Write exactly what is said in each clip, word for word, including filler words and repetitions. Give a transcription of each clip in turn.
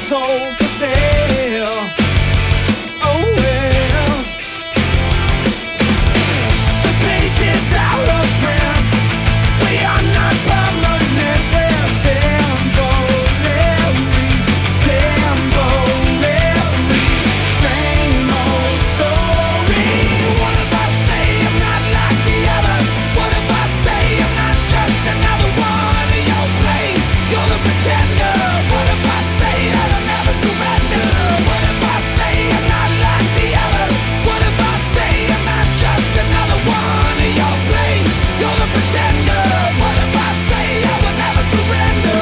sold for sale. Oh well, the pages out of print. We are not permanent. Temporary, temporary. Same old story. What if I say I'm not like the others? What if I say I'm not just another one in your place? You're the pretender. What if I say that I'll never surrender? What if I say I'm not like the others? What if I say I'm not just another one in your place? You're the pretender. What if I say I will never surrender?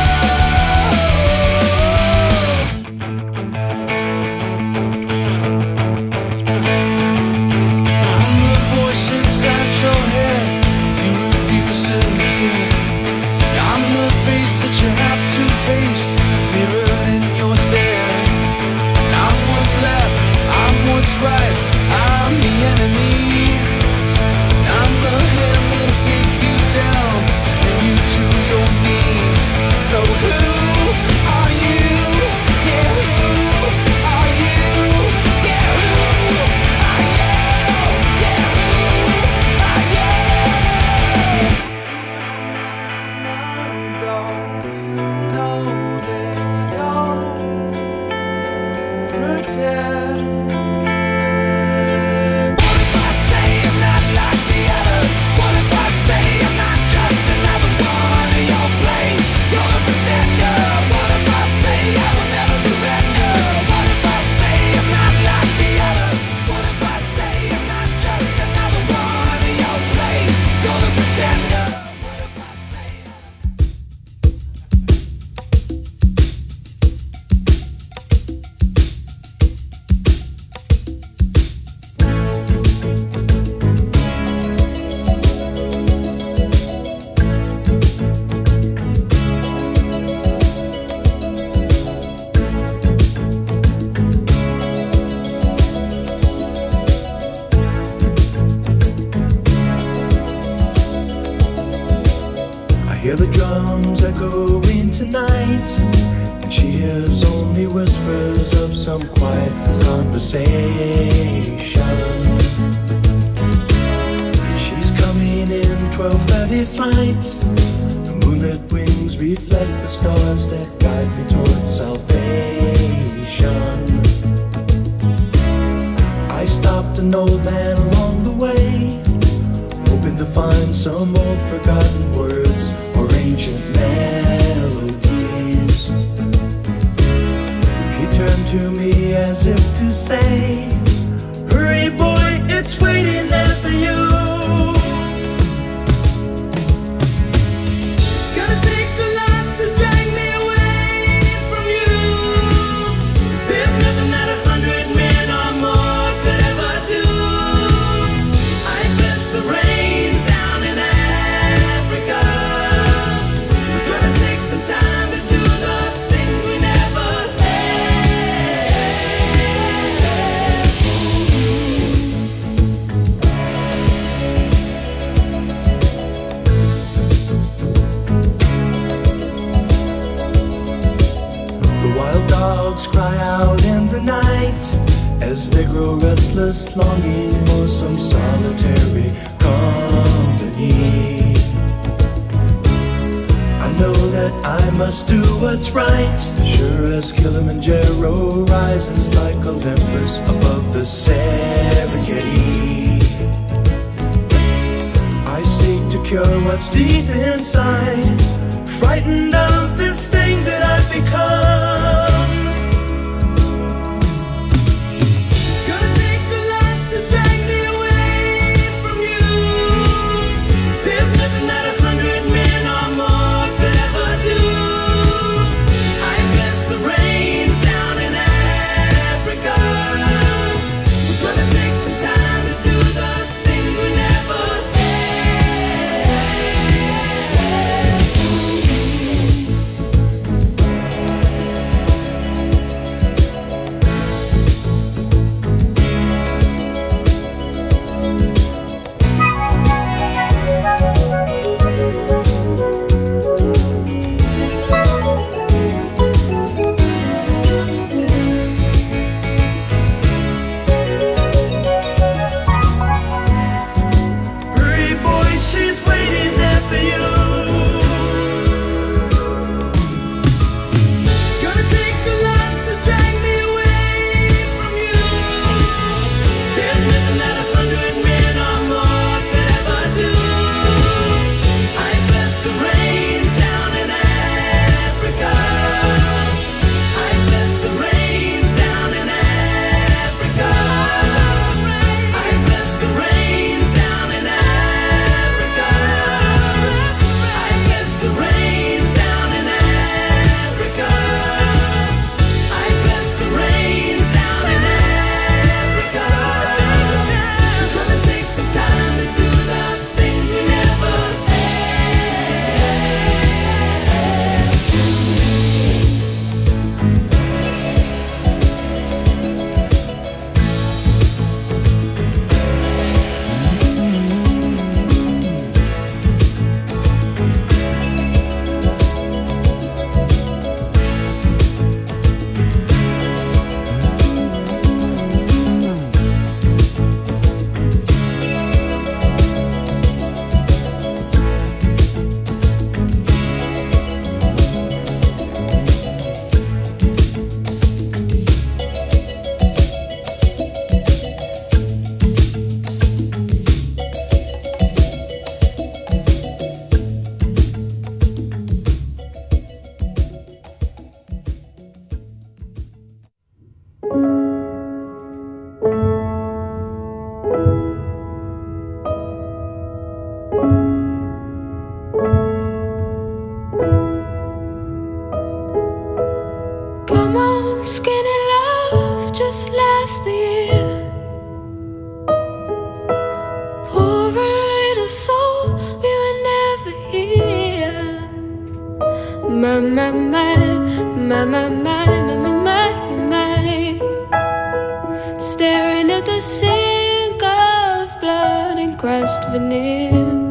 I'm the voice inside your head you refuse to hear. I'm the face that you have to face, mirrored in your stare. I'm what's left, I'm what's right, I'm the enemy. I'm the hand that'll take you down, bring you to your knees. So who are you? Yeah, who are you? Yeah, who are you? Yeah, who are you? Don't you know that you're pretend? What if I say I'm not like the others? What if I say I'm not just another one in your place? You're the pretender. What if I say I will never surrender? What if I say I'm not like the others? What if I say I'm not just another one in your place? You're the pretender. What if I say I hear the drums echoing tonight, and she hears only whispers of some quiet conversation. She's coming in twelve thirty flight. The moonlit wings reflect the stars that guide me towards salvation. I stopped an old man along the way, hoping to find some old forgotten words or ancient melodies. He turned to me as if to say, hurry boy, it's waiting there for you. It's gonna take a lot to drag me away from you. There's nothing that a hundred men or more could ever do. I bless the rains down in Africa. We're gonna take some time to do the things we never The wild dogs cry out in the night as they grow restless, longing for some solitary company. I know that I must do what's right, sure as Kilimanjaro rises like Olympus above the Serengeti. I seek to cure what's deep inside, frightened of this thing that I've become. It's gonna take a lot to drag me away from you. There's nothing that a hundred men or more could ever do. I bless the rains down in Africa. We're gonna take some time to do the things we never had. Skinny love just lasts the year. Poor little soul, we were never here. My, my, my, my, my, my, my, my, my, my. Staring at the sink of blood and crushed veneer.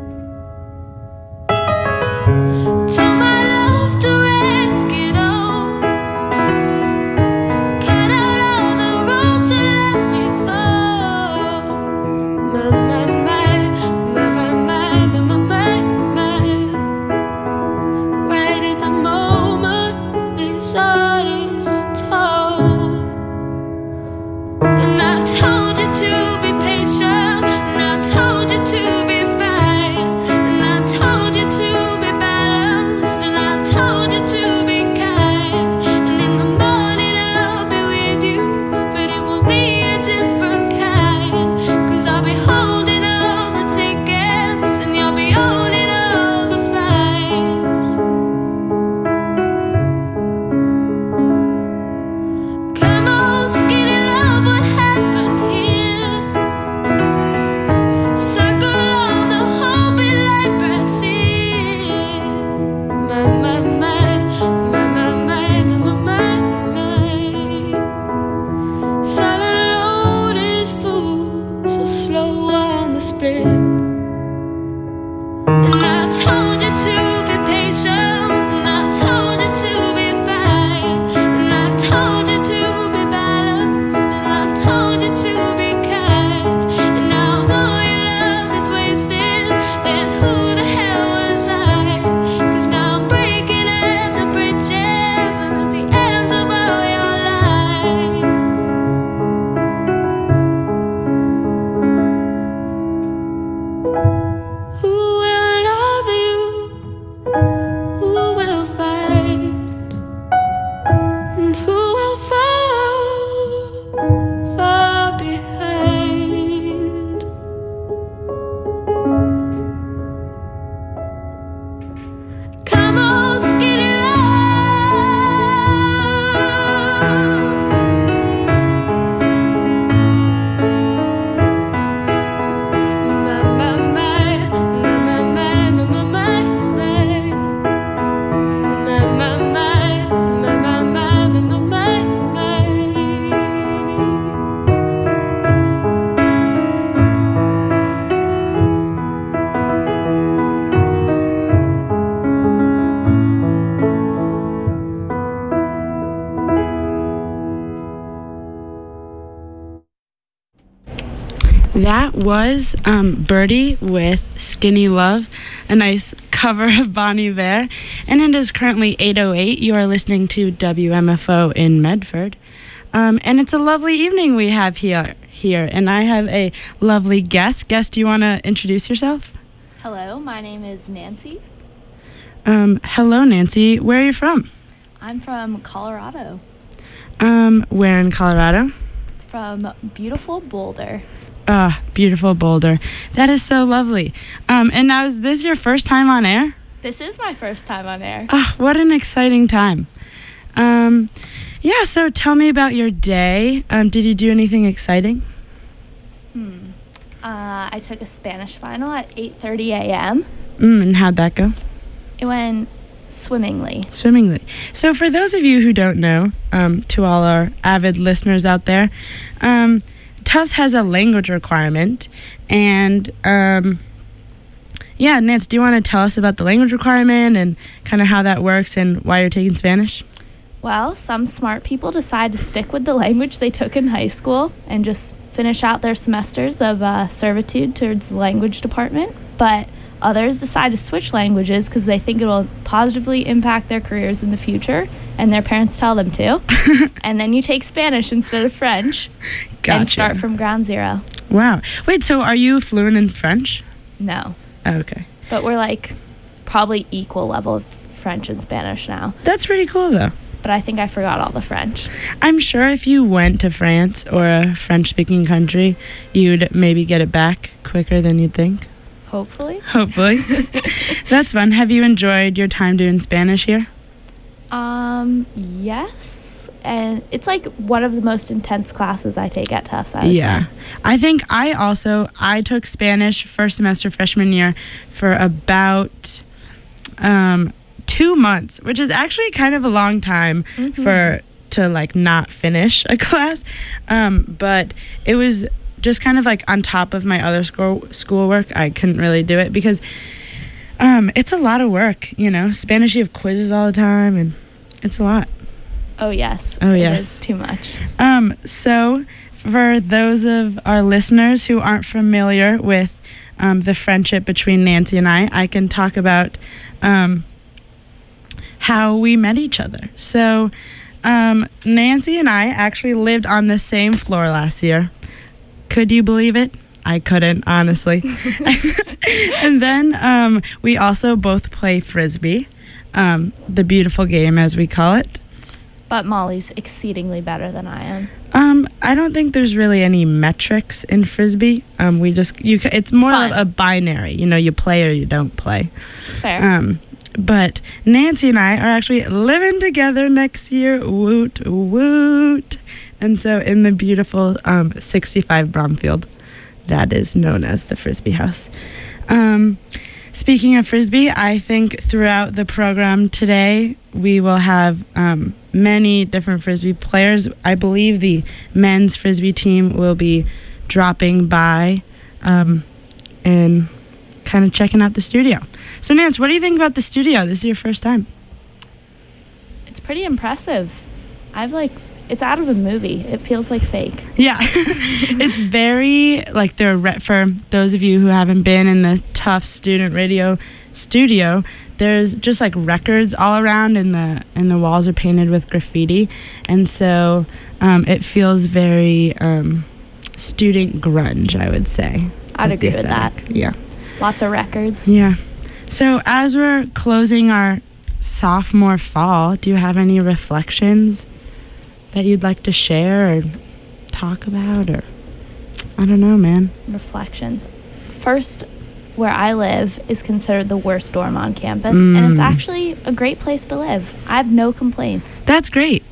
That was um, Birdie with Skinny Love, a nice cover of Bon Iver. And it is currently eight oh eight. You are listening to W M F O in Medford. Um, and it's a lovely evening we have here, here. And I have a lovely guest. Guest, do you want to introduce yourself? Hello, my name is Nancy. Um, hello, Nancy. Where are you from? I'm from Colorado. Um, where in Colorado? From beautiful Boulder. Ah, beautiful Boulder. That is so lovely. Um, and now, is this your first time on air? This is my first time on air. Ah, what an exciting time. Um, yeah, so tell me about your day. Um, did you do anything exciting? Hmm. Uh, I took a Spanish final at eight thirty a.m. Mm, and how'd that go? It went swimmingly. Swimmingly. So for those of you who don't know, um, to all our avid listeners out there, um, Tufts has a language requirement, and um, yeah, Nance, do you want to tell us about the language requirement and kind of how that works and why you're taking Spanish? Well, some smart people decide to stick with the language they took in high school and just finish out their semesters of uh, servitude towards the language department, but others decide to switch languages because they think it will positively impact their careers in the future, and their parents tell them to. And then you take Spanish instead of French. Gotcha. And start from ground zero. Wow. Wait, so are you fluent in French? No. Oh, okay. But we're like probably equal level of French and Spanish now. That's pretty cool, though. But I think I forgot all the French. I'm sure if you went to France or a French-speaking country, you'd maybe get it back quicker than you'd think. Hopefully. Hopefully. That's fun. Have you enjoyed your time doing Spanish here? Um, yes. and it's like one of the most intense classes I take at Tufts. I would Yeah. say. I think I also, I took Spanish first semester freshman year for about um, two months, which is actually kind of a long time Mhm. for, to like not finish a class. Um, but it was just kind of like on top of my other school schoolwork. I couldn't really do it because um, it's a lot of work, you know. Spanish, you have quizzes all the time, and it's a lot. Oh yes. Oh, It yes. is too much. Um, so, for those of our listeners who aren't familiar with um, the friendship between Nancy and I, I can talk about um, how we met each other. So, um, Nancy and I actually lived on the same floor last year. Could you believe it? I couldn't, honestly. And then um, we also both play Frisbee, um, the beautiful game as we call it. But Molly's exceedingly better than I am. Um, I don't think there's really any metrics in Frisbee. Um, we just you. ca- It's more Fun. of a binary. You know, you play or you don't play. Fair. Um, but Nancy and I are actually living together next year. Woot woot! And so in the beautiful um sixty-five Bromfield, that is known as the Frisbee House. Um, speaking of Frisbee, I think throughout the program today we will have um, many different Frisbee players. I believe the men's Frisbee team will be dropping by um, and kind of checking out the studio. So, Nance, what do you think about the studio? This is your first time. It's pretty impressive. I've like, it's out of a movie. It feels like fake. Yeah, it's very like they're re- for those of you who haven't been in the Tufts Student Radio studio. There's just like records all around, and the and the walls are painted with graffiti, and so um, it feels very um, student grunge, I would say. I'd is the agree with that. aesthetic. Yeah, Lots of records. yeah. So as we're closing our sophomore fall, do you have any reflections that you'd like to share or talk about, or I don't know, man. Reflections. First, where I live is considered the worst dorm on campus, and it's Mm. actually a great place to live. I have no complaints. That's great.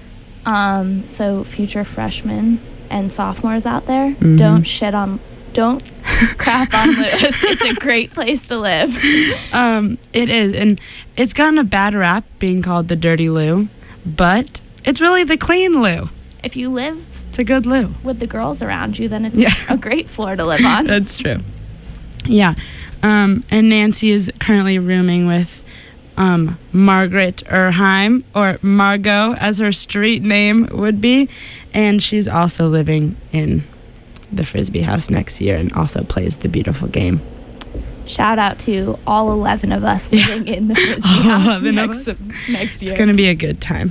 Um, so future freshmen and sophomores out there, Mhm. don't shit on, don't crap on Lewis. It's a great place to live. Um, it is, and it's gotten a bad rap being called the dirty loo, but it's really the clean loo. If you live It's a good loo. with the girls around you, then it's Yeah. a great floor to live on. That's true. Yeah. Um, and Nancy is currently rooming with um, Margaret Erheim, or Margot as her street name would be, and she's also living in the Frisbee house next year and also plays the beautiful game. Shout out to all eleven of us Yeah. living in the Frisbee All house eleven of next, us. next year. It's going to be a good time.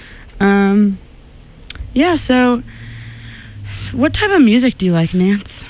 Um, yeah, so what type of music do you like, Nance?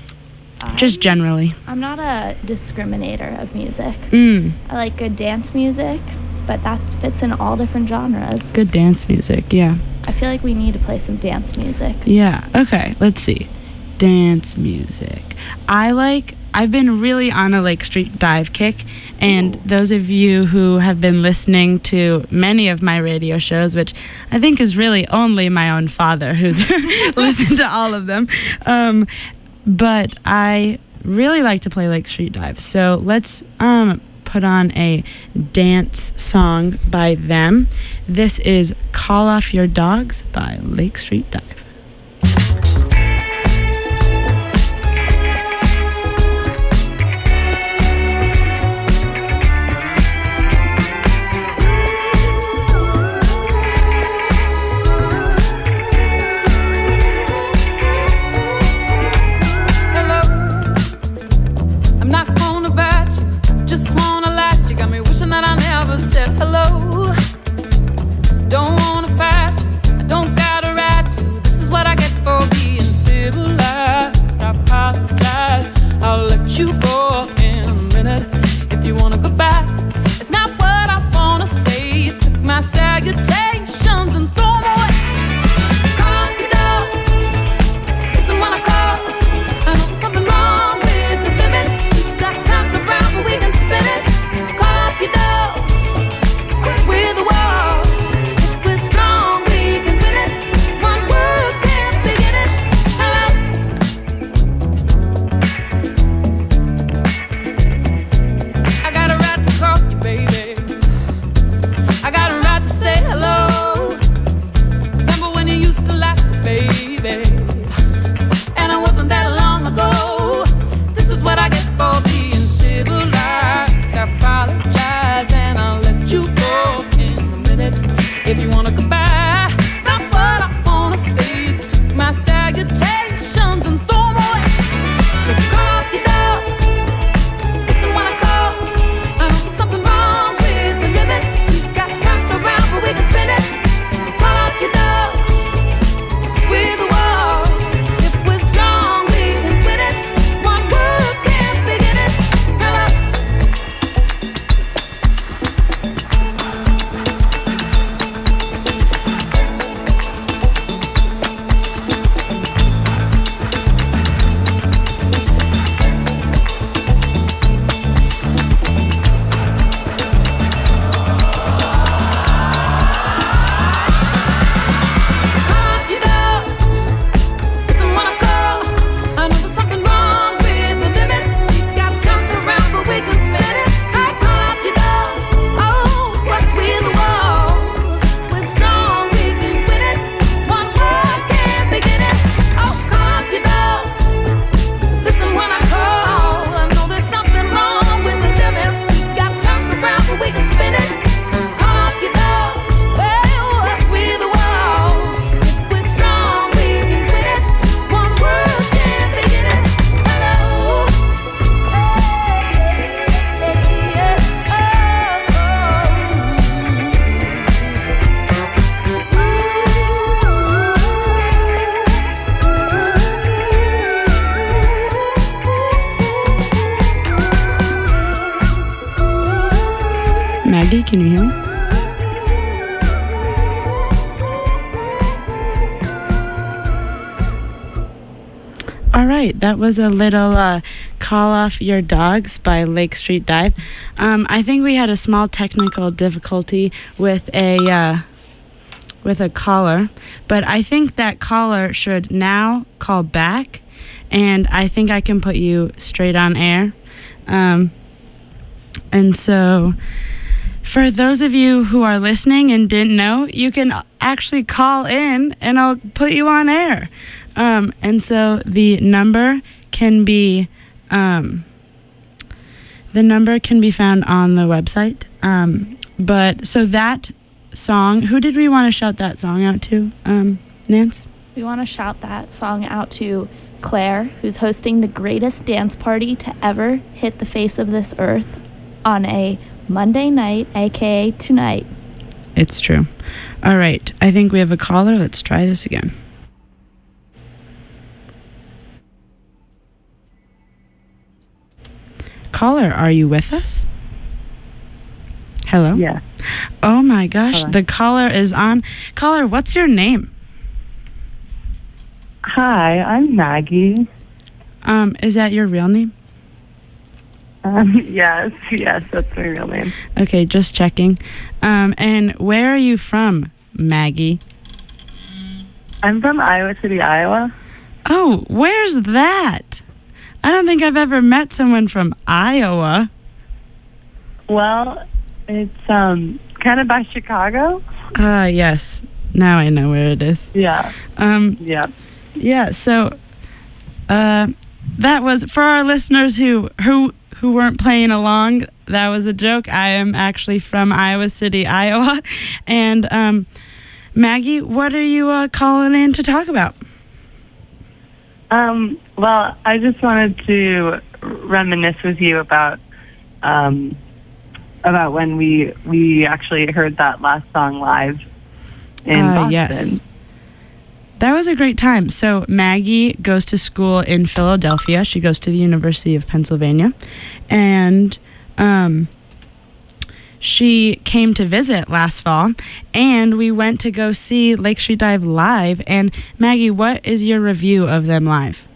Just I'm- generally. I'm not a discriminator of music. Mm, I like good dance music, but that fits in all different genres. good dance music, yeah. I feel like we need to play some dance music. Yeah, okay, let's see. Dance music. I like, I've been really on a Lake Street Dive kick, and Ooh. those of you who have been listening to many of my radio shows, which I think is really only my own father who's listened to all of them, um, but I really like to play Lake Street Dive. So let's um, put on a dance song by them. This is Call Off Your Dogs by Lake Street Dive. Hello, I'm not gonna bat you, just wanna latch you. Got me wishing that I never said hello. Don't wanna fight you, I don't got a right to. This is what I get for being civilized. I apologize, I'll let you go in a minute. If you wanna go back, it's not what I wanna say. You took my salutations and throw 'em away. Call off your dogs, listen when I call. I know there's something wrong with the limits. You got time to round, but we can spin it. Call off your dogs, 'cause we if you wanna go back. Stop what I wanna say. Took my salutations and throw 'em away. So call off your doors. Listen when I call. I know there's something wrong with the limits. We got turned around, but we can spin it. Call off your doors. It's with the wall. If we're strong, we can win it. One word can't begin it. Hello. Call off your doors. Listen when I call. I know there's something wrong with the limits. We got turned around, but we can spin it. Hey, call off your doors. Oh, what's with the wall? We're strong, we can win it. One word can't begin it. Oh, call off your doors. Listen when I call. I know there's something wrong with the limits. We got turned around, but we can spin it. Call off your doors. Well, what's with the wall? If we're strong, we can win it. One word can't begin it. Hello. Maggie, can you hear me? All right, that was a little uh, Call Off Your Dogs by Lake Street Dive. Um, I think we had a small technical difficulty with a uh, with a caller, but I think that caller should now call back, and I think I can put you straight on air. Um, and so, for those of you who are listening and didn't know, you can actually call in, and I'll put you on air. Um, and so the number can be um, the number can be found on the website. Um, but so that song, who did we want to shout that song out to, um, Nance? We want to shout that song out to Claire, who's hosting the greatest dance party to ever hit the face of this earth on a Monday night, aka tonight. It's true. All right, I think we have a caller. Let's try this again. Caller, are you with us? Hello? Yeah. Oh my gosh, Hello. the caller is on. Caller, what's your name? Hi, I'm Maggie. Um, is that your real name? Um, yes, yes, that's my real name. Okay, just checking. Um, and where are you from, Maggie? I'm from Iowa City, Iowa. Oh, where's that? I don't think I've ever met someone from Iowa. Well, it's um kind of by Chicago. Ah, uh, yes. Now I know where it is. Yeah. Um, Yeah. yeah. So, uh, that was for our listeners who who who weren't playing along. That was a joke. I am actually from Iowa City, Iowa, and um, Maggie, what are you uh, calling in to talk about? Um. Well, I just wanted to reminisce with you about um about when we we actually heard that last song live in Uh, Boston. yes. That was a great time. So Maggie goes to school in Philadelphia. She goes to the University of Pennsylvania. And um, she came to visit last fall. And we went to go see Lake Street Dive live. And Maggie, what is your review of them live?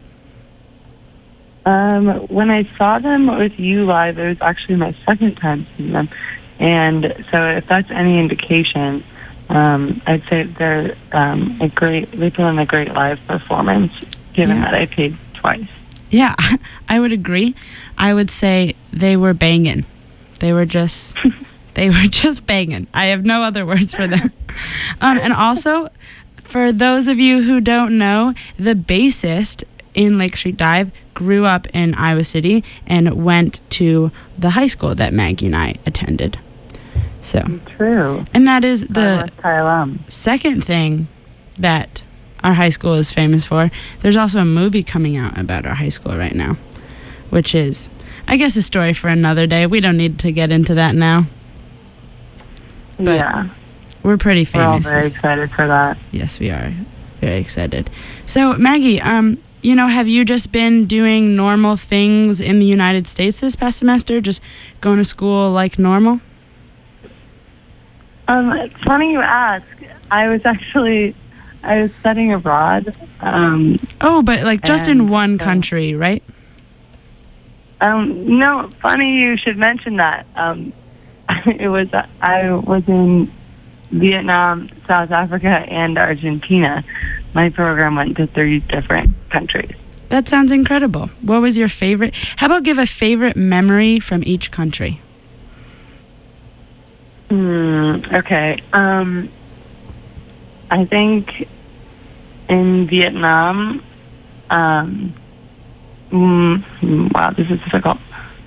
Um, when I saw them with you live, it was actually my second time seeing them. And so if that's any indication, um, I'd say they're um, a great, they put on a great live performance, given Yeah. that I paid twice. Yeah, I would agree. I would say they were banging. They were just, they were just banging. I have no other words for them. Um, and also, for those of you who don't know, the bassist in Lake Street Dive grew up in Iowa City and went to the high school that Maggie and I attended. So, True. and that is I'm the West High alum. second thing that our high school is famous for. There's also a movie coming out about our high school right now, which is, I guess, a story for another day. We don't need to get into that now. But yeah. We're pretty We're all famous. very excited for that. Yes, we are very excited. So, Maggie, um, you know, have you just been doing normal things in the United States this past semester? Just going to school like normal? Um, it's funny you ask. I was actually, I was studying abroad. Um, Oh, but like just in And one so- country, right? um, no, funny you should mention that. Um, it was, I was in Vietnam, South Africa, and Argentina. My program went to three different countries. That sounds incredible. What was your favorite? How about give a favorite memory from each country? Hmm, okay. Um, I think in Vietnam, um, mm, wow, this is difficult.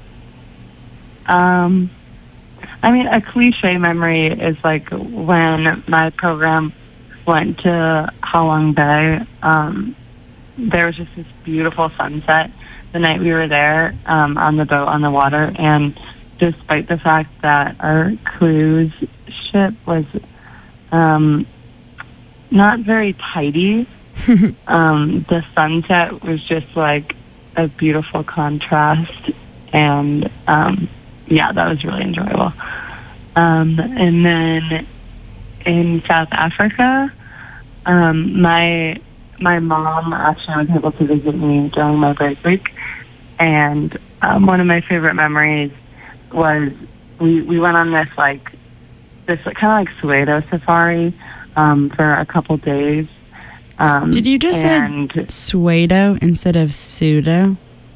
Um, I mean, a cliche memory is like when my program went to Ha Long Bay. Um, there was just this beautiful sunset the night we were there um, on the boat on the water, and despite the fact that our cruise ship was um, not very tidy, um, the sunset was just like a beautiful contrast, and um, yeah, that was really enjoyable. Um, and then in South Africa, um, my my mom actually was able to visit me during my break week, and um, one of my favorite memories was we we went on this like this kind of like Soweto safari um, for a couple days. Um, Did you just and say Soweto instead of pseudo?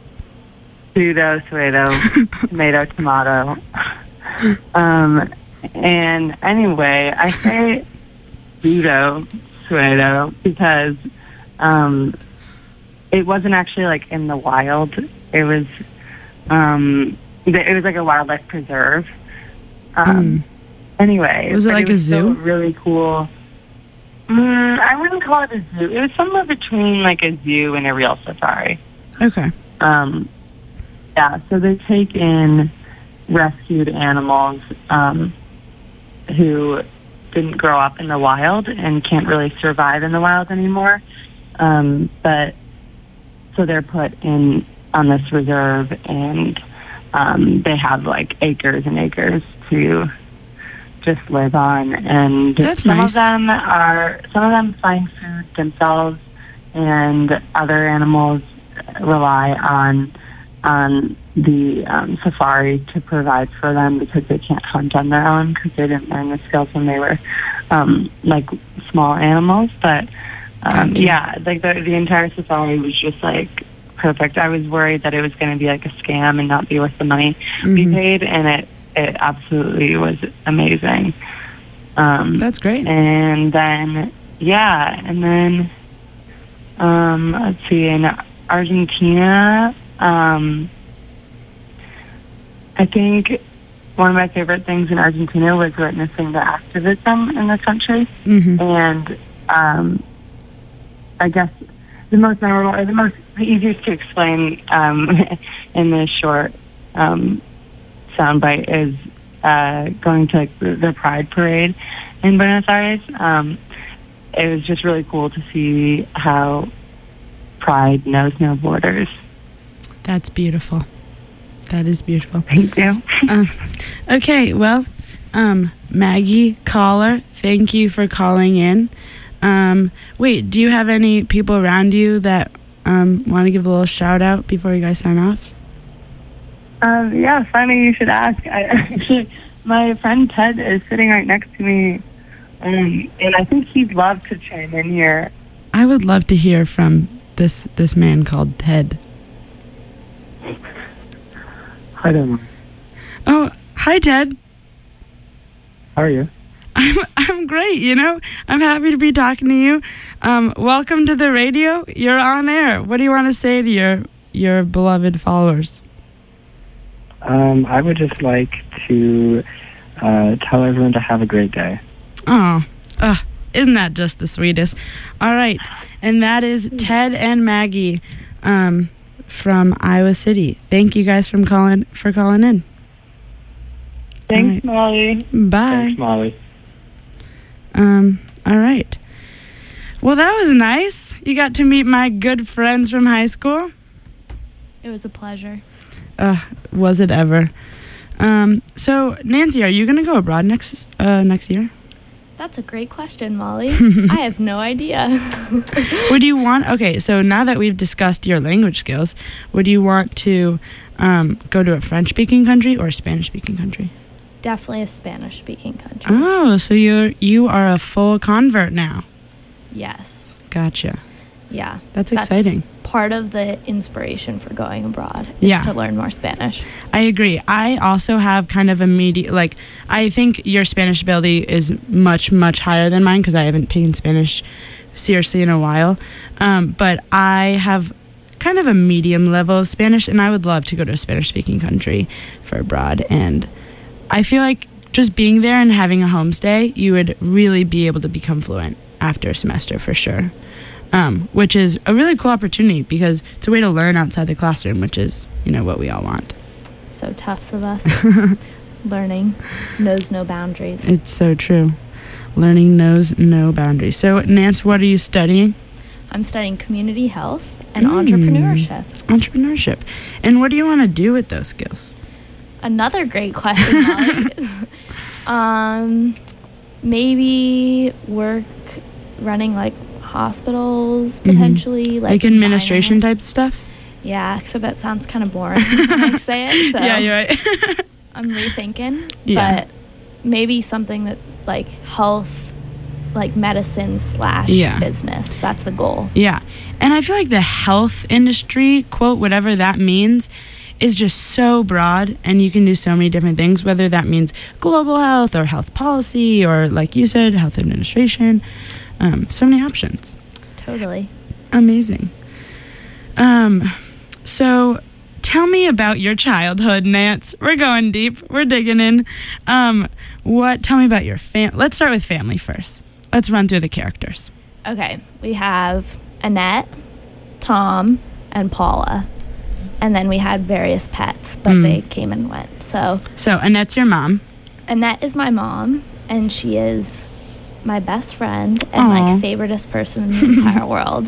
pseudo Soweto, tomato tomato. Um, and anyway, I say pseudo Soweto because um, it wasn't actually like in the wild. It was um, it was like a wildlife preserve. Um, Mm. Anyway, Was it but like a was still zoo? Really cool. Mm, I wouldn't call it a zoo. It was somewhere between like a zoo and a real safari. Okay. Um, yeah, so they take in rescued animals um, who didn't grow up in the wild and can't really survive in the wild anymore. Um, but so they're put in on this reserve, and um, they have like acres and acres to just live on. And That's some nice. of them are some of them find food themselves, and other animals rely on on the um, safari to provide for them because they can't hunt on their own because they didn't learn the skills when they were um, like small animals. But um, Gotcha. yeah, like the the entire safari was just like perfect. I was worried that it was going to be like a scam and not be worth the money we Mhm. paid, and it it absolutely was amazing. Um, That's great. and then, yeah, and then, um, let's see, in Argentina, um, I think one of my favorite things in Argentina was witnessing the activism in the country. Mm-hmm. And um, I guess the most memorable, or the most the easiest to explain um, in this short um, soundbite is uh, going to like, the, the Pride Parade in Buenos Aires. Um, it was just really cool to see how Pride knows no borders. That's beautiful. That is beautiful. Thank you. Um, okay, well, um, Maggie Caller, thank you for calling in. Um, wait, do you have any people around you that um, want to give a little shout out before you guys sign off? Um, yeah, funny you should ask. I actually, my friend Ted is sitting right next to me, um, and I think he'd love to chime in here. I would love to hear from this this man called Ted. Hi there. Oh, hi, Ted. How are you? I'm I'm great. You know, I'm happy to be talking to you. Um, welcome to the radio. You're on air. What do you want to say to your your beloved followers? Um, I would just like to Uh, tell everyone to have a great day. Oh, uh, isn't that just the sweetest? All right, and that is Ted and Maggie um, from Iowa City. Thank you guys from calling for calling in. Thanks, All Molly. Bye. Thanks, Molly. Um. All right. Well, that was nice. You got to meet my good friends from high school. It was a pleasure. Uh, was it ever? Um. So, Nancy, are you gonna go abroad next uh next year? That's a great question, Molly. I have no idea. Would you want? Okay, so now that we've discussed your language skills, would you want to um go to a French-speaking country or a Spanish-speaking country? Definitely a Spanish-speaking country. Oh, so you're you are a full convert now. Yes. Gotcha. Yeah. That's exciting. Part of the inspiration for going abroad is Yeah. to learn more Spanish. I agree. I also have kind of a media, like, I think your Spanish ability is much, much higher than mine because I haven't taken Spanish seriously in a while. Um, but I have kind of a medium level of Spanish, and I would love to go to a Spanish-speaking country for abroad. And I feel like just being there and having a homestay, you would really be able to become fluent after a semester for sure. Um, which is a really cool opportunity because it's a way to learn outside the classroom, which is, you know, what we all want. So Tufts of us. Learning knows no boundaries. It's so true. Learning knows no boundaries. So, Nance, what are you studying? I'm studying community health and Mm. entrepreneurship. Entrepreneurship. And what do you want to do with those skills? Another great question, Molly. um, maybe work running like hospitals potentially, like, Like administration finance. type stuff? Yeah, except that sounds kind of boring when I say it. So Yeah, you're right. I'm rethinking, Yeah. but maybe something that like health, like medicine slash Yeah. business. That's the goal. Yeah. And I feel like the health industry, quote, whatever that means, is just so broad, and you can do so many different things, whether that means global health or health policy or, like you said, health administration. Um, so many options. Totally. Amazing. Um, so tell me about your childhood, Nance. We're going deep. We're digging in. Um, what? Tell me about your fam. Let's start with family first. Let's run through the characters. Okay, we have Annette, Tom, and Paula. And then we had various pets, but Mm. they came and went. So So Annette's your mom. Annette is my mom, and she is my best friend and Aw. like favoritist person in the entire world.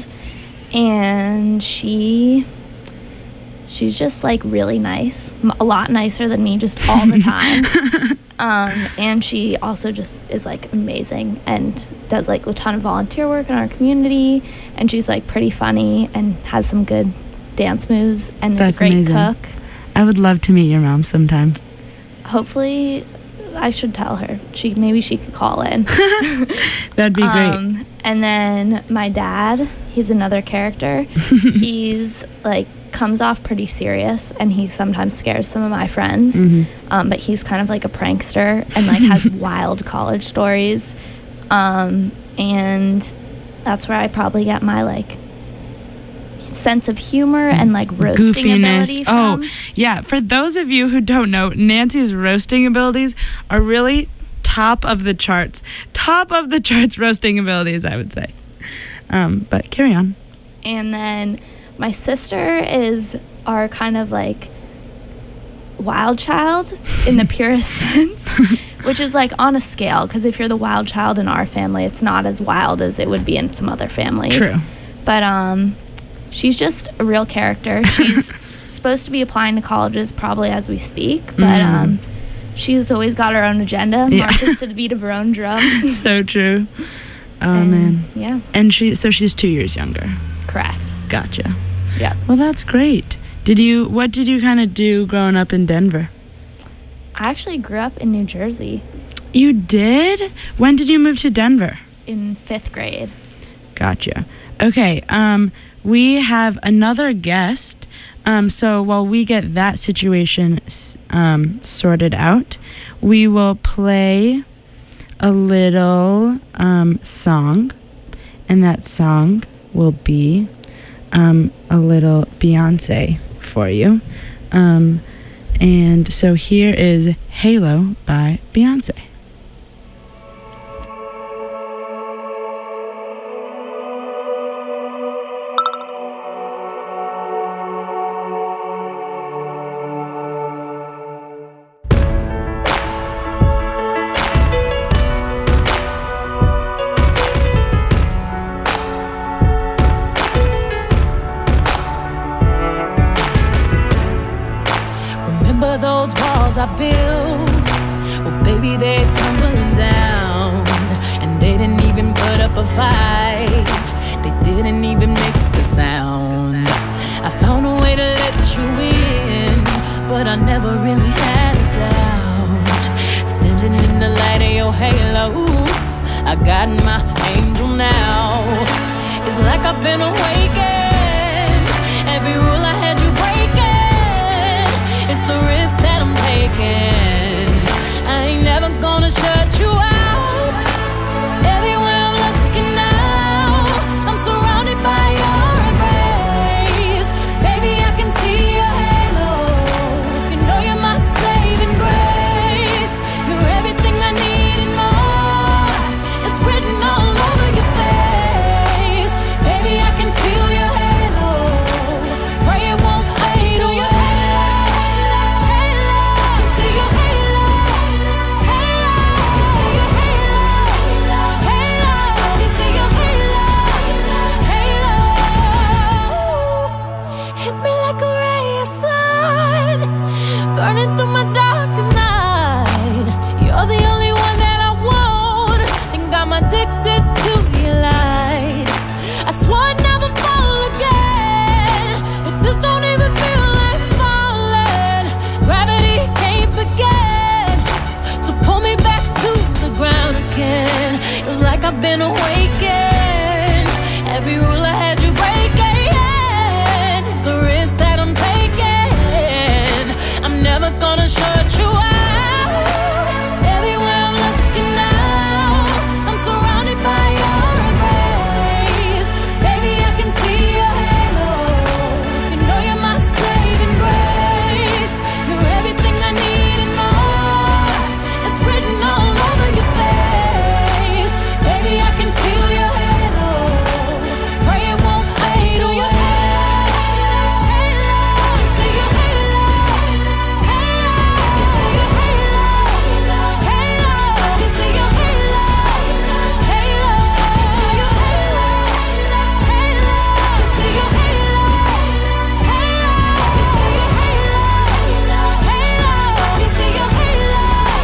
And she she's just like really nice, m- a lot nicer than me, just all the time. um, and she also just is like amazing and does like a ton of volunteer work in our community. And she's like pretty funny and has some good dance moves and is That's a great amazing. cook. I would love to meet your mom sometime. Hopefully, I should tell her. She maybe she could call in. That'd be great. Um, and then my dad, he's another character. He's like comes off pretty serious, and he sometimes scares some of my friends. Mhm. Um, but he's kind of like a prankster and like has wild college stories. Um, and that's where I probably get my like sense of humor and like roasting Goofiness. ability from. Oh, yeah. For those of you who don't know, Nancy's roasting abilities are really top of the charts. Top of the charts roasting abilities, I would say. Um, but carry on. And then my sister is our kind of like wild child in the purest sense, which is like on a scale, because if you're the wild child in our family, it's not as wild as it would be in some other families. True. But um, she's just a real character. She's supposed to be applying to colleges probably as we speak, but Mm. um, she's always got her own agenda, Yeah. marches to the beat of her own drum. So true. Oh, And, man. Yeah, And she, so she's two years younger. correct. Gotcha. Yeah. Well, that's great. Did you, what did you kind of do growing up in Denver? I actually grew up in New Jersey You did? When did you move to Denver? in fifth grade. Gotcha. Okay. Um, we have another guest. Um, so while we get that situation s- um, sorted out, we will play a little um, song, and that song will be um, a little Beyonce for you. Um, And so here is Halo by Beyonce. Remember those walls I built? Well, baby, they're tumbling down. And they didn't even put up a fight. They didn't even make a sound. I found a way to let you in, but I never really had a doubt. Standing in the light of your halo, I got my angel now. It's like I've been awakened. Every rule I had you breaking, it's the risk that I'm taking. I ain't never gonna shut you out. Everywhere I'm looking now, I'm surrounded by your embrace. Baby, I can see your halo. You know you're my saving grace. You're everything I need and more. It's written all over your face. Baby, I can feel your halo. Pray it won't fade. Oh, your halo, halo, see your halo, halo, your halo, halo, you see your halo, halo. Hit me like a ray of sun, burning through my darkest night. You're the only one that I want, think I'm addicted to your light. I swore I'd never fall again, but this don't even feel like falling. Gravity can't begin to pull me back to the ground again. It's like I've been awakened. Every rule I had you breaking, the risk that I'm taking, I'm never gonna shut you out. Everywhere I'm looking now, I'm surrounded by your embrace. Baby, I can see your halo. You know you're my saving grace. You're everything I need and more. It's written all over your face. Baby, I can feel your halo. Pray it won't fade. Oh, your halo, halo, see your halo, halo, your halo, halo, you see your halo, halo, your halo, halo, see your halo, halo, your halo, halo, you see your halo,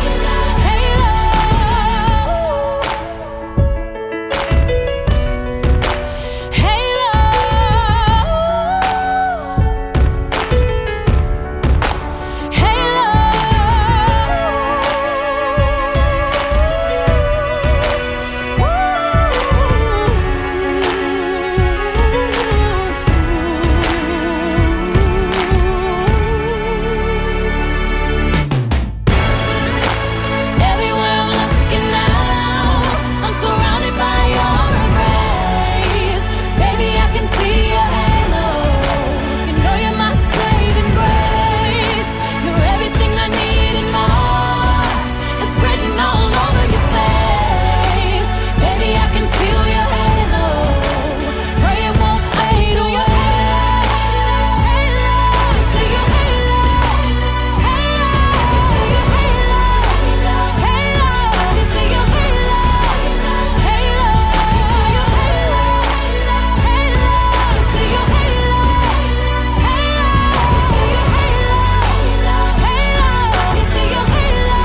everywhere I'm looking now, I'm surrounded by your embrace. Baby, I can see your halo. You know you're my saving grace. You're everything I need and more. It's written all over your face. Baby, I can feel your halo. Pray it won't fade. Oh, your halo, halo, see your halo, halo, your halo, halo, you see your halo, halo, your halo, halo, see your halo, halo, your halo, halo, you see your halo,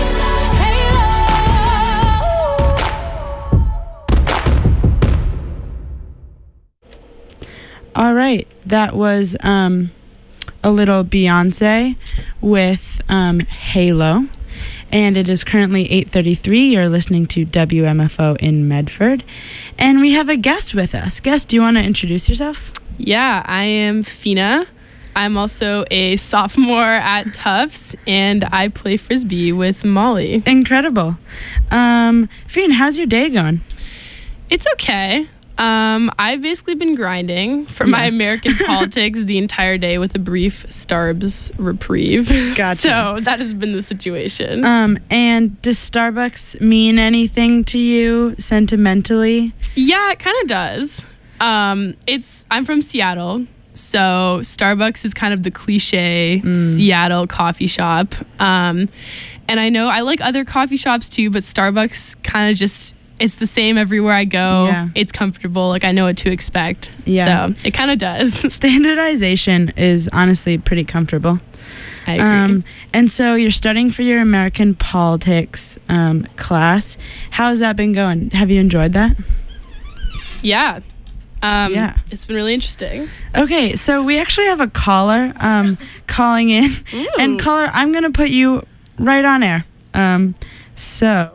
halo. All right, that was um, a little Beyonce with um, Halo, and it is currently eight thirty-three. You're listening to W M F O in Medford, and we have a guest with us. Guest, do you want to introduce yourself? Yeah, I am Fina. I'm also a sophomore at Tufts, and I play Frisbee with Molly. Incredible. Um, Fien, how's your day going? It's okay. Um, I've basically been grinding for my American politics the entire day with a brief Starbs reprieve. Gotcha. So that has been the situation. Um, and does Starbucks mean anything to you sentimentally? Yeah, it kind of does. Um, it's I'm from Seattle, so Starbucks is kind of the cliche Mm. Seattle coffee shop. Um, and I know I like other coffee shops too, but Starbucks kind of just it's the same everywhere I go. Yeah. It's comfortable. Like I know what to expect. Yeah. So it kind of does. Standardization is honestly pretty comfortable. I agree. Um, and so you're studying for your American politics um, class. How has that been going? Have you enjoyed that? yeah. Um, Yeah. It's been really interesting. Okay, so we actually have a caller um, calling in. And caller, I'm going to put you right on air. Um, so,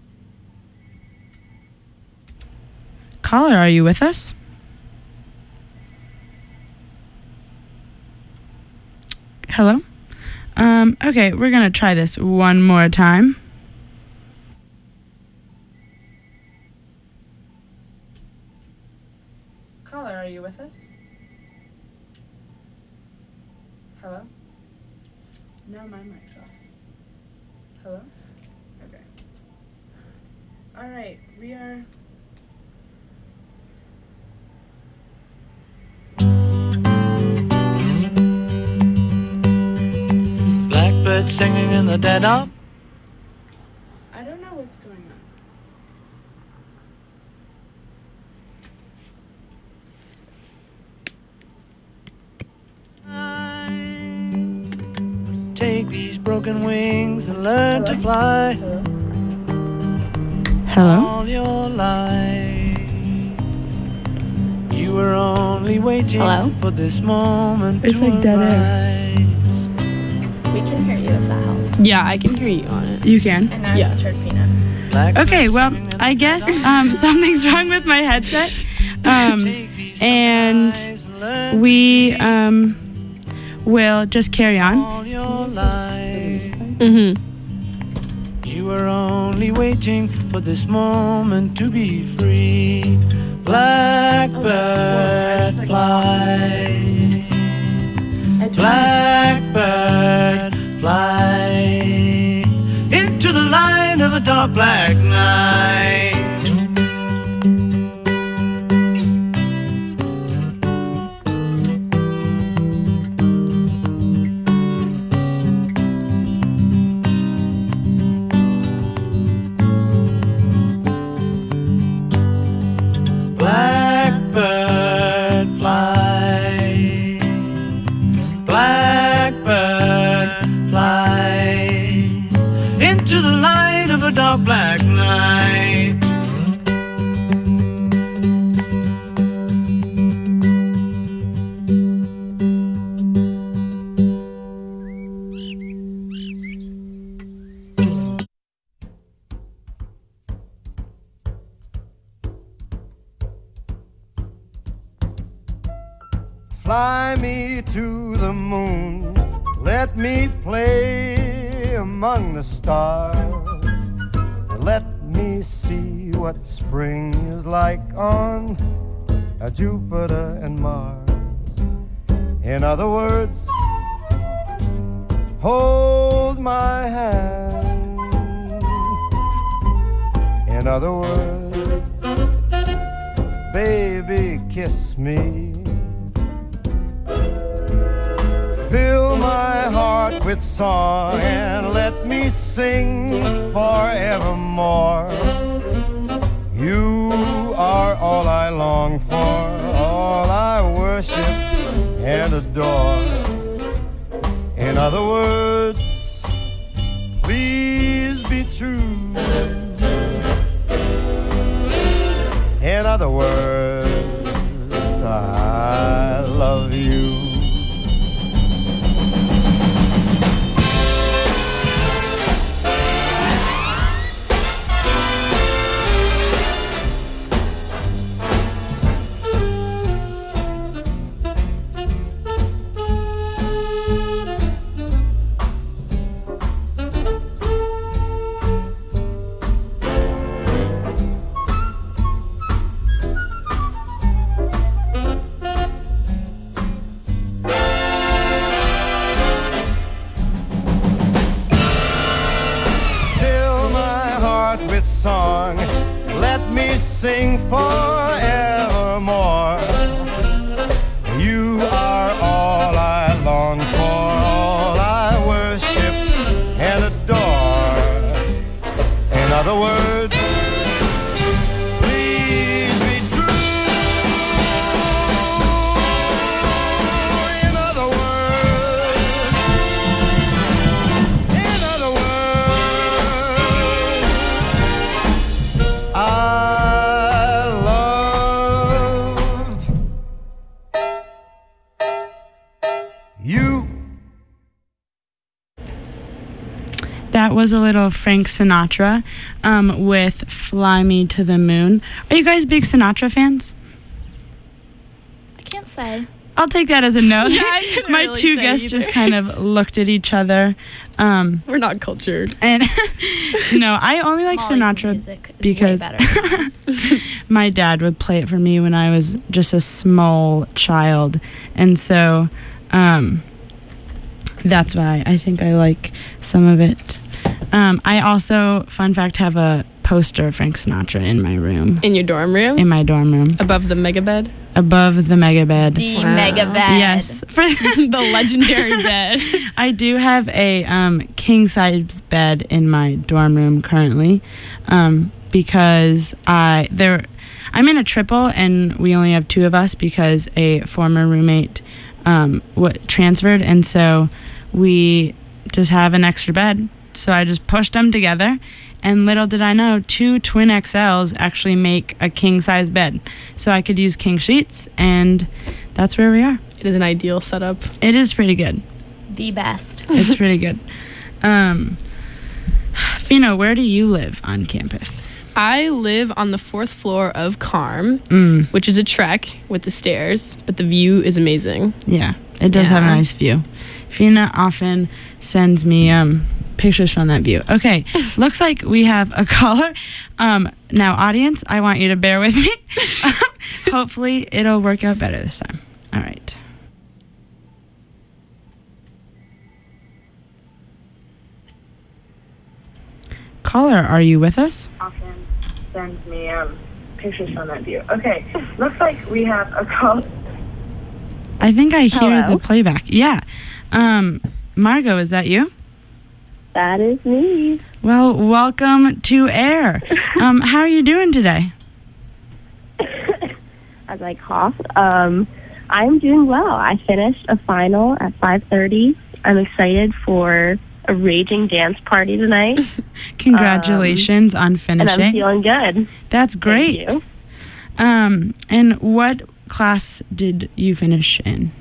caller, are you with us? Hello? Um, okay, we're going to try this one more time. Caller, are you with us? Hello? No, my mic's off. Hello? Okay. All right, we are. Blackbird singing in the dead of I don't know what's going on. Take these broken wings and learn to fly Hello? all your life. You were only waiting Hello? for this moment It's to like dead air. arise. We can hear you if that helps. Yeah, I can hear you on it. You can? And now Yeah. I just heard Peanut. Blackbird Okay, well, singing in I the guess dead of um, something's wrong with my headset. Um, Take these and eyes and learn to we see um, will just carry on. all your life. Mm-hmm. You were only waiting for this moment to be free. Blackbird fly. Blackbird fly into the light of a dark black night. Blackbird fly. Blackbird fly into the light of a dark black night. Fly me to the moon, let me play among the stars, and let me see what spring is like on uh, Jupiter and Mars. In other words, hold my hand. In other words, baby, kiss me. Fill my heart with song and let me sing forevermore. You are all I long for, all I worship and adore. In other words, please be true. In other words, I love you. song. Let me sing forevermore. You are all I long for, all I worship and adore. In other words, please be true. In other words, in other words, I love you. That was a little Frank Sinatra um, with Fly Me to the Moon. Are you guys big Sinatra fans? I can't say. I'll take that as a no. Yeah, I couldn't My really two say guests either. just kind of looked at each other. Um, We're not cultured. and no, I only like Molly's Sinatra music is because way better than ours. my dad would play it for me when I was just a small child. And so um, that's why I think I like some of it. Um, I also, fun fact, have a poster of Frank Sinatra in my room, In your dorm room? in my dorm room, Above the mega bed? above the mega bed. The Wow. mega bed. Yes. For The legendary bed. I do have a um, king size bed in my dorm room currently, um, because I there I'm in a triple and we only have two of us because a former roommate um, w- transferred, and so we just have an extra bed. So I just pushed them together, and little did I know, two twin X Ls actually make a king size bed. So I could use king sheets, and that's where we are. It is an ideal setup. It is pretty good. The best. It's pretty good. Um, Fino, where do you live on campus? I live on the fourth floor of Carm, Mm, which is a trek with the stairs, but the view is amazing. yeah, it does have a Yeah. nice view. Fina often sends me um, pictures from that view. Okay, looks like we have a caller. Um, now, audience, I want you to bear with me. Hopefully, it'll work out better this time. All right. Caller, are you with us? Often sends me um, pictures from that view. Okay, looks like we have a call. I think I hear Hello? the playback. Yeah. Um, Margot, is that you? That is me. Well, welcome to air. Um, how are you doing today? As I cough, um, I'm doing well. I finished a final at five thirty. I'm excited for a raging dance party tonight, Congratulations on and I'm finishing. feeling good. That's great. Thank you. Um, and what class did you finish in?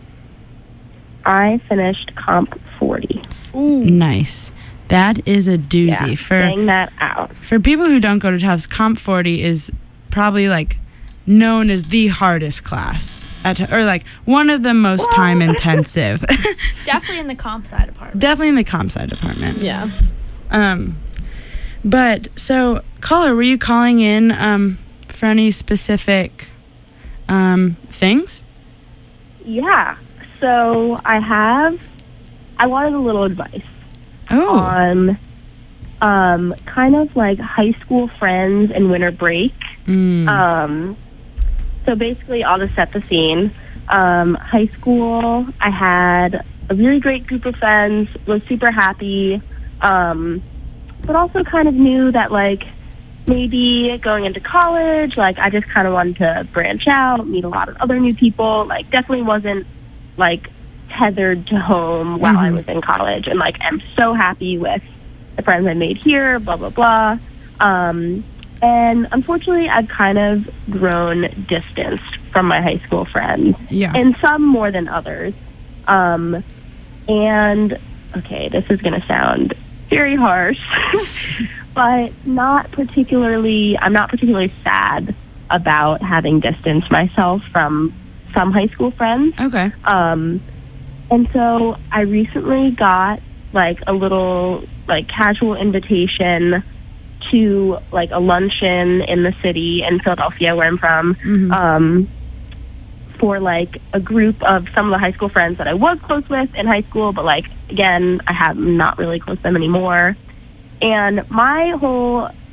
I finished comp forty. Nice. That is a doozy. Yeah, for bang that out. for people who don't go to Tufts, Comp forty is probably like known as the hardest class at, or like one of the most time intensive. Definitely in the comp sci department. Definitely in the comp sci department. Yeah. Um, but so, caller, were you calling in um, for any specific um, things? Yeah. So I have. I wanted a little advice Oh, on, um, kind of like high school friends and winter break. mm, Um, so basically, I'll just set the scene. Um, high school, I had a really great group of friends, was super happy, um, but also kind of knew that, like, maybe going into college, like, I just kind of wanted to branch out, meet a lot of other new people. Like, definitely wasn't, like, tethered to home while I Mhm. was in college. And, like, I'm so happy with the friends I made here, blah, blah, blah. Um, and unfortunately, I've kind of grown distanced from my high school friends, yeah. and some more than others. Um, and, okay, this is going to sound very harsh, but not particularly, I'm not particularly sad about having distanced myself from some high school friends. Okay. Um, and so I recently got like a little like casual invitation to like a luncheon in the city in Philadelphia, where I'm from, Mhm. um, for like a group of some of the high school friends that I was close with in high school, but like again, I have I'm not really close to them anymore. And my whole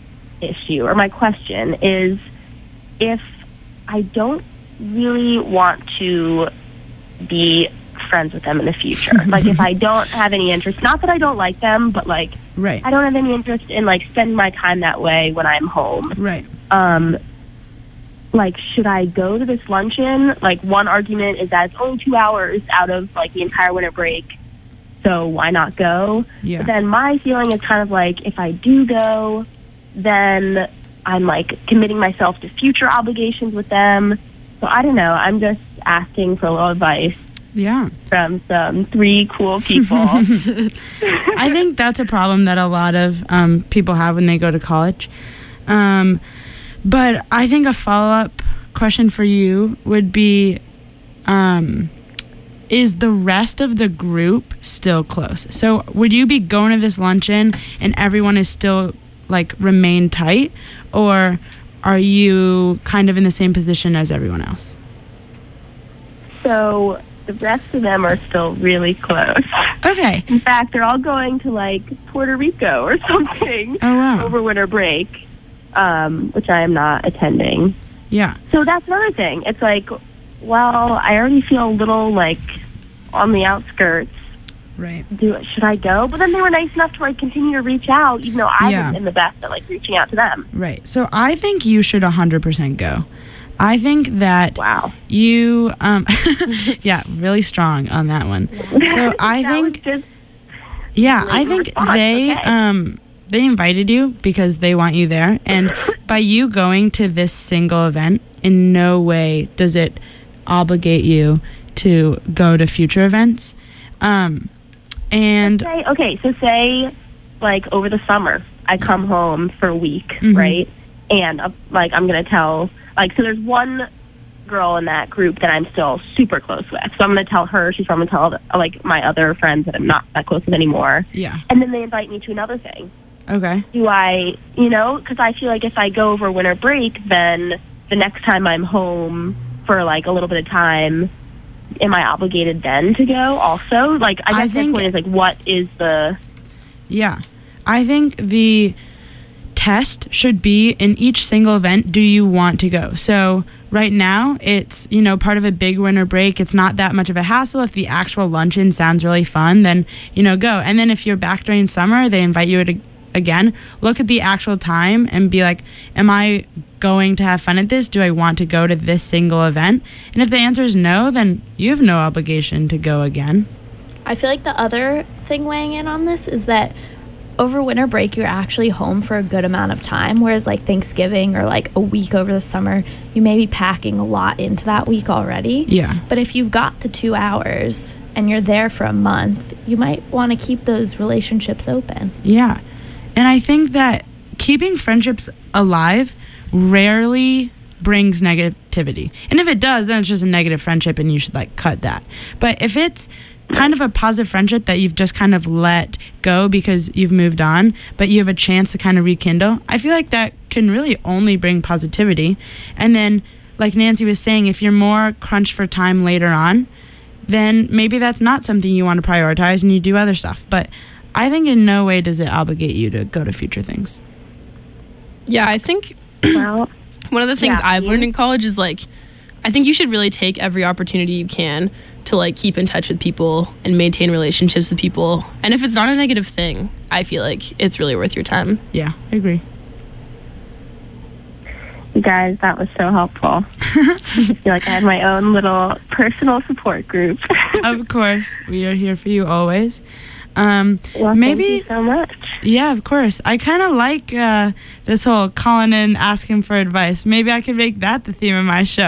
issue or my question is if I don't really want to be friends with them in the future. Like if I don't have any interest, not that I don't like them, but like Right. I don't have any interest in like spending my time that way when I'm home. Right. Um, like, should I go to this luncheon? Like, one argument is that it's only two hours out of like the entire winter break, so why not go? Yeah. But then my feeling is kind of like, if I do go, then I'm like committing myself to future obligations with them. So I don't know. I'm just asking for a little advice. Yeah. From some three cool people. I think that's a problem that a lot of um, people have when they go to college. Um, but I think a follow-up question for you would be, um, is the rest of the group still close? So would you be going to this luncheon and everyone is still, like, remain tight? Or are you kind of in the same position as everyone else? So the rest of them are still really close. Okay. In fact, they're all going to like Puerto Rico or something oh, wow. over winter break, um, which I am not attending. Yeah. So that's another thing. It's like, well, I already feel a little like on the outskirts. Right. Do should I go? But then they were nice enough to like continue to reach out, even though I Yeah. wasn't in the best at like reaching out to them. Right. So I think you should one hundred percent go. I think that wow. you, um, yeah, really strong on that one. So I That think, was just yeah, late I think response. they, Okay. um, they invited you because they want you there. And by you going to this single event, in no way does it obligate you to go to future events. Um, and say, okay, so say like over the summer, I come home for a week, Mhm. right? And uh, like I'm gonna tell, like, so there's one girl in that group that I'm still super close with. So I'm gonna tell her. She's probably gonna tell like my other friends that I'm not that close with anymore. yeah, And then they invite me to another thing. okay. Do I, you know, because I feel like if I go over winter break, then the next time I'm home for like a little bit of time, am I obligated then to go also? Like, I guess I the think- point is like, what is the Yeah. I think the test should be in each single event, do you want to go? So right now it's, you know, part of a big winter break. It's not that much of a hassle. If the actual luncheon sounds really fun, then, you know, go. And then if you're back during summer, they invite you to, again, look at the actual time and be like, am I going to have fun at this? Do I want to go to this single event? And if the answer is no, then you have no obligation to go again. I feel like the other thing weighing in on this is that over winter break, you're actually home for a good amount of time, whereas like Thanksgiving or like a week over the summer, you may be packing a lot into that week already. Yeah. But if you've got the two hours and you're there for a month, you might want to keep those relationships open. Yeah. And I think that keeping friendships alive rarely brings negativity. And if it does, then it's just a negative friendship and you should like cut that. But if it's kind of a positive friendship that you've just kind of let go because you've moved on, but you have a chance to kind of rekindle, I feel like that can really only bring positivity. And then, like Nancy was saying, if you're more crunched for time later on, then maybe that's not something you want to prioritize and you do other stuff. But I think in no way does it obligate you to go to future things. Yeah, I think well, one of the things yeah, I've you- learned in college is like, I think you should really take every opportunity you can to like keep in touch with people and maintain relationships with people. And if it's not a negative thing, I feel like it's really worth your time. Yeah, I agree. You guys, that was so helpful. I feel like I had my own little personal support group. Of course, we are here for you always. Um, Well, maybe, thank you so much. yeah, of course. I kind of like uh, this whole calling in, asking for advice. Maybe I could make that the theme of my show.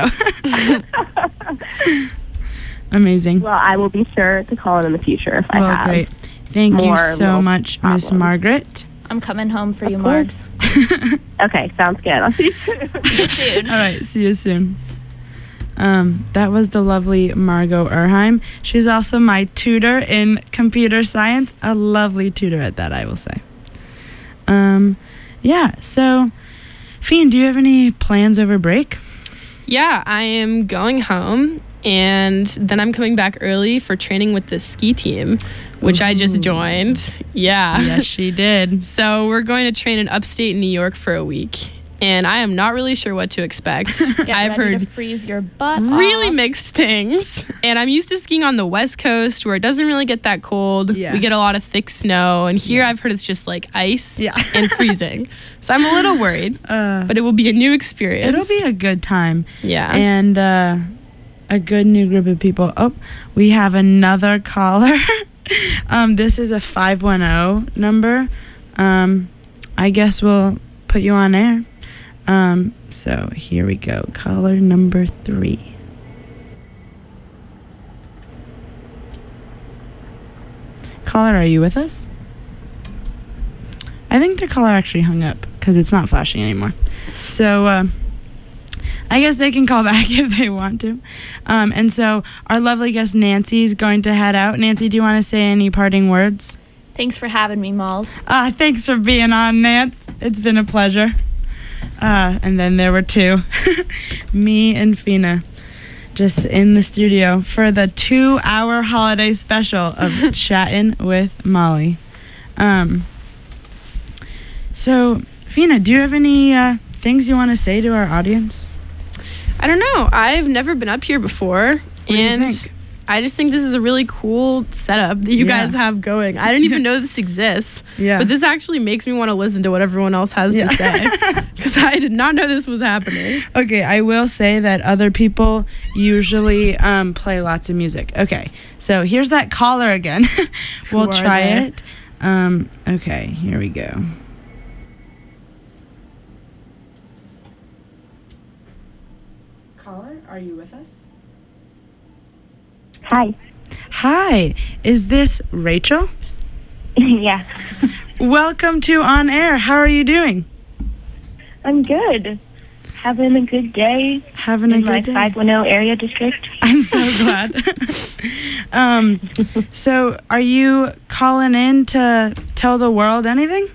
Amazing. Well, I will be sure to call in in the future if I Well, have. great. Thank you more so little much, Miss problems. Margaret. I'm coming home for you, Of course. Margs. Okay, sounds good. I'll see you soon. See you soon. All right, see you soon. Um, that was the lovely Margot Erheim. She's also my tutor in computer science. A lovely tutor at that, I will say. Um, yeah, so, Fiend, do you have any plans over break? Yeah, I am going home And then I'm coming back early for training with the ski team, which Ooh. I just joined. Yeah. Yes, she did. So we're going to train in upstate New York for a week. And I am not really sure what to expect. Get I've ready heard to freeze your butt really off. mixed things. And I'm used to skiing on the West Coast where it doesn't really get that cold. Yeah. We get a lot of thick snow. And here Yeah. I've heard it's just like ice Yeah. and freezing. So I'm a little worried, Uh, but it will be a new experience. It'll be a good time. Yeah. And uh, a good new group of people. Oh, we have another caller. um, this is a five one zero number. Um, I guess we'll put you on air. Um, so here we go. Caller number three. Caller, are you with us? I think the caller actually hung up because it's not flashing anymore. So, uh, I guess they can call back if they want to. Um, and so our lovely guest Nancy is going to head out. Nancy, do you want to say any parting words? Thanks for having me, Malls. Uh, thanks for being on, Nance. It's been a pleasure. Uh, and then there were two, me and Fina, just in the studio for the two-hour holiday special of Chattin' with Molly. Um, so, Fina, do you have any uh, things you want to say to our audience? I don't know. I've never been up here before. What do you and think? I just think this is a really cool setup that you Yeah. guys have going. I didn't even know this exists. Yeah. But this actually makes me want to listen to what everyone else has Yeah. to say. Because I did not know this was happening. Okay, I will say that other people usually um, play lots of music. Okay, so here's that caller again. We'll Who are try they? it. Um, okay, here we go. Caller, are you with us? Hi. Hi, is this Rachel? Yeah. Welcome to On Air. How are you doing? I'm good. Having a good day Having a in my good day. five one zero area district. I'm so glad. um, so, are you calling in to tell the world anything?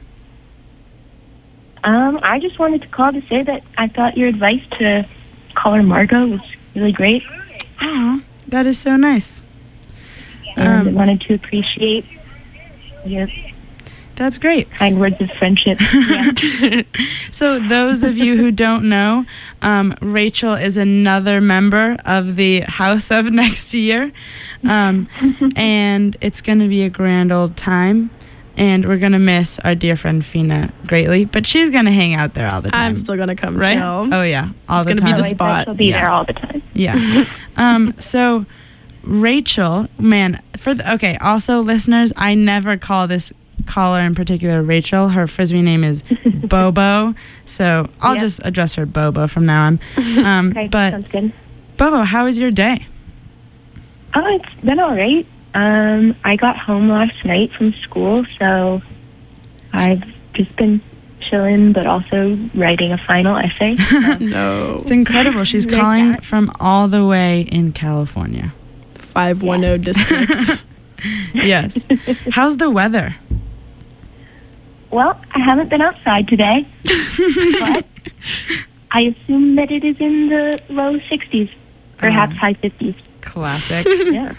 Um, I just wanted to call to say that I thought your advice to caller Margot was really great. Oh, that is so nice. And I Um, wanted to appreciate your that's great. kind words of friendship. Yeah. So, those of you who don't know, um, Rachel is another member of the House of Next Year. Um, and it's going to be a grand old time. And we're going to miss our dear friend Fina greatly. But she's going to hang out there all the time. I'm still going to come right? chill. Oh, yeah. All It's the gonna be time. the spot. She'll be Yeah. there all the time. Yeah. um, so, Rachel, man, for the, okay, also, listeners, I never call this caller in particular Rachel. Her Frisbee name is Bobo. So, I'll Yeah. just address her Bobo from now on. Um, Okay, but, sounds good. Bobo, how was your day? Oh, it's been all right. Um, I got home last night from school, so I've just been chilling, but also writing a final essay. So, No. It's incredible. She's Like calling that. from all the way in California. five one zero district. Yes. How's the weather? well, I haven't been outside today, but I assume that it is in the low sixties, perhaps Uh. high fifties. Classic. Yeah,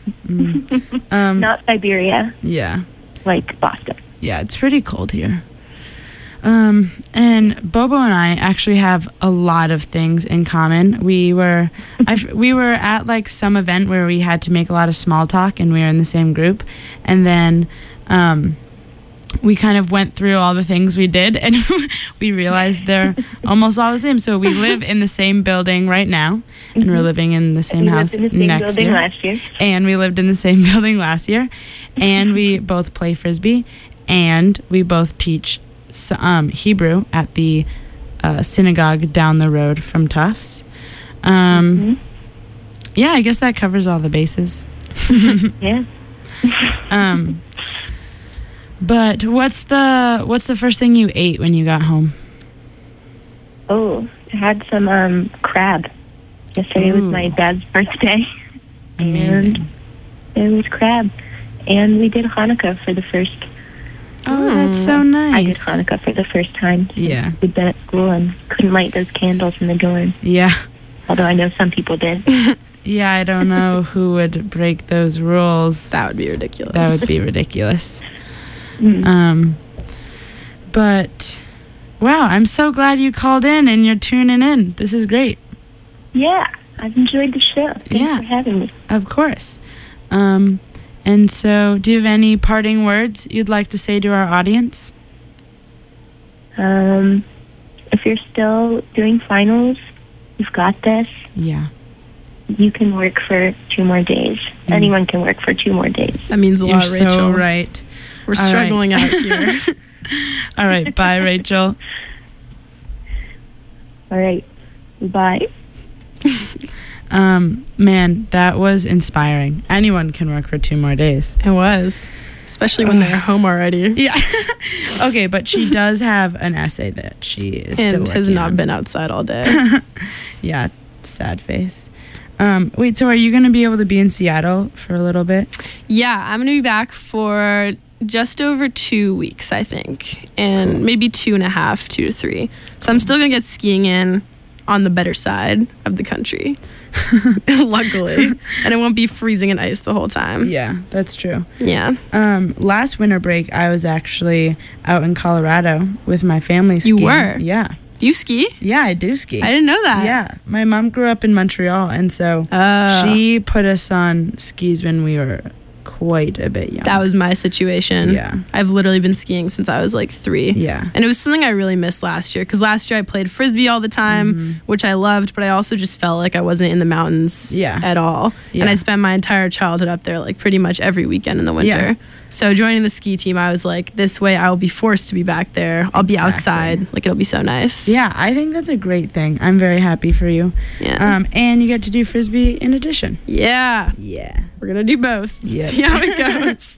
Um, not Siberia yeah. like Boston. Yeah, it's pretty cold here. Um, and Bobo and I actually have a lot of things in common. We were, I, we were at like some event where we had to make a lot of small talk, and we were in the same group. And then, um, we kind of went through all the things we did, and we realized they're almost all the same. So we live in the same building right now, and we're living in the same we house lived in the same next building year. last year. And we lived in the same building last year, and we both play Frisbee, and we both teach s- um, Hebrew at the uh, synagogue down the road from Tufts. Um, Mhm. Yeah, I guess that covers all the bases. Yeah. Um, but what's the what's the first thing you ate when you got home? Oh, I had some um, crab. Yesterday was Ooh. my dad's birthday. Amazing. And it was crab. And we did Hanukkah for the first Oh, that's so I did nice. Hanukkah for the first time. since Yeah. We'd been at school and couldn't light those candles in the dorm. Yeah. Although I know some people did. Yeah, I don't know who would break those rules. That would be ridiculous. That would be ridiculous. Mm. Um, but wow, I'm so glad you called in and you're tuning in. This is great. Yeah, I've enjoyed the show. Thanks Yeah. for having me. Of course. Um, and so, do you have any parting words you'd like to say to our audience? Um, if you're still doing finals, you've got this. Yeah. You can work for two more days. Mm. Anyone can work for two more days. That means a You're lot, Rachel. so right. We're All struggling right. out here. All right. Bye, Rachel. All right. Bye. Um, man, that was inspiring. Anyone can work for two more days. It was. Especially when they're home already. Yeah. Okay, but she does have an essay that she is still And working has not on. been outside all day. Yeah, sad face. Um, wait, so are you going to be able to be in Seattle for a little bit? Yeah, I'm going to be back for just over two weeks, I think. And Cool. maybe two and a half, two to three. So I'm still going to get skiing in on the better side of the country. Luckily. And it won't be freezing and ice the whole time. Yeah, that's true. Yeah. Um, last winter break, I was actually out in Colorado with my family You skiing. were? Yeah. Do you ski? Yeah, I do ski. I didn't know that. Yeah, my mom grew up in Montreal, and so Oh. she put us on skis when we were quite a bit young. That was my situation. Yeah. I've literally been skiing since I was like three. Yeah. And it was something I really missed last year because last year I played Frisbee all the time, Mm-hmm. which I loved, but I also just felt like I wasn't in the mountains Yeah. at all. Yeah. And I spent my entire childhood up there like pretty much every weekend in the winter. Yeah. So joining the ski team, I was like, this way I will be forced to be back there. I'll be Exactly. outside. Like it'll be so nice. Yeah, I think that's a great thing. I'm very happy for you. Yeah. Um, and you get to do Frisbee in addition. yeah. Yeah. We're going to do both. Yep. See how it goes.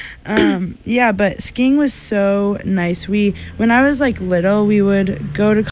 Um, yeah, but skiing was so nice. We, when I was like little, we would go to